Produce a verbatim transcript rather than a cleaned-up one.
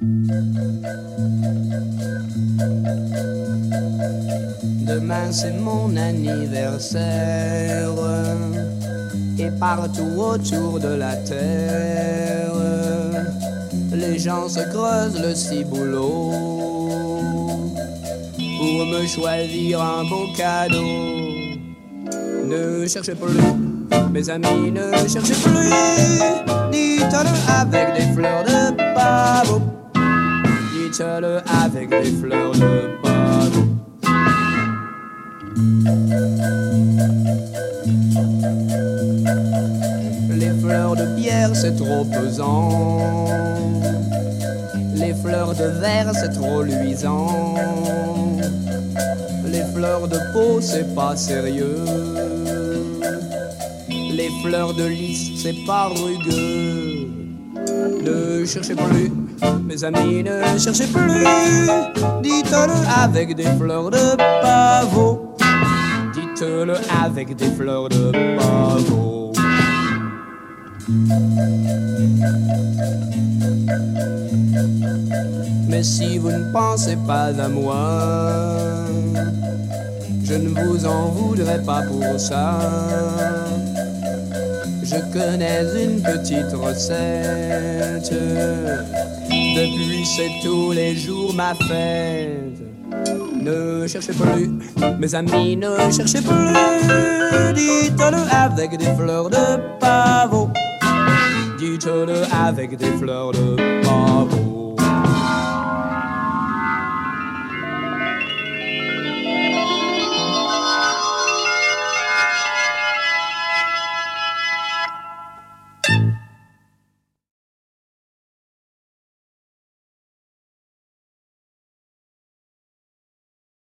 Demain c'est mon anniversaire et partout autour de la terre les gens se creusent le ciboulot pour me choisir un beau cadeau. Ne cherchez plus, mes amis, ne cherchez plus, dites-le avec des fleurs de pavot, dites-le avec des fleurs de pavot. Les fleurs de pierre c'est trop pesant, les fleurs de verre c'est trop luisant, les fleurs de peau c'est pas sérieux, les fleurs de lys c'est pas rugueux. Ne cherchez plus, mes amis, ne cherchez plus, dites-le avec des fleurs de pavot, dites-le avec des fleurs de pavot. Mais si vous ne pensez pas à moi, je ne vous en voudrais pas pour ça. Je connais une petite recette, depuis c'est tous les jours ma fête. Ne cherchez plus, mes amis, ne cherchez plus, dites-le avec des fleurs de pavot, dites-le avec des fleurs de pavot.